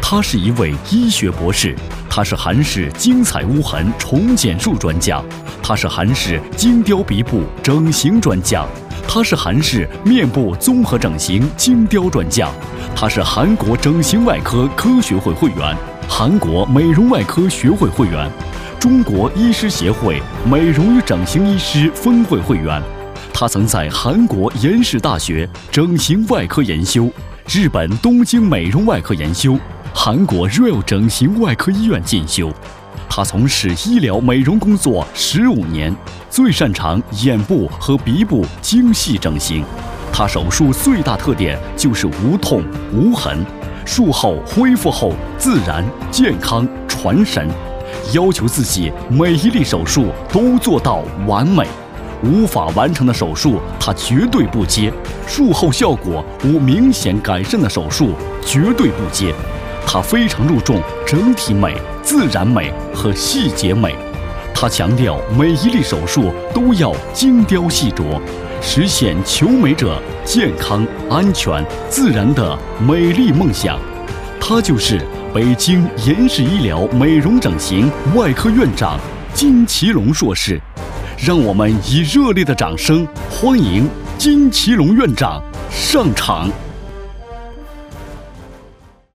他是一位医学博士，他是韩式精彩污痕重建术专家，他是韩式精雕鼻部整形专家，他是韩式面部综合整形精雕专家，他是韩国整形外科科学会会员，韩国美容外科学会会员，中国医师协会美容与整形医师分会会员。他曾在韩国延世大学整形外科研修，日本东京美容外科研修，韩国 Real 整形外科医院进修。他从事医疗美容工作15年，最擅长眼部和鼻部精细整形。他手术最大特点就是无痛无痕，术后恢复后自然健康传神，要求自己每一例手术都做到完美。无法完成的手术他绝对不接，术后效果无明显改善的手术绝对不接。他非常注重整体美、自然美和细节美。他强调每一例手术都要精雕细琢，实现求美者健康、安全、自然的美丽梦想。他就是北京延世医疗美容整形外科院长金奇龙硕士。让我们以热烈的掌声欢迎金奇龙院长上场。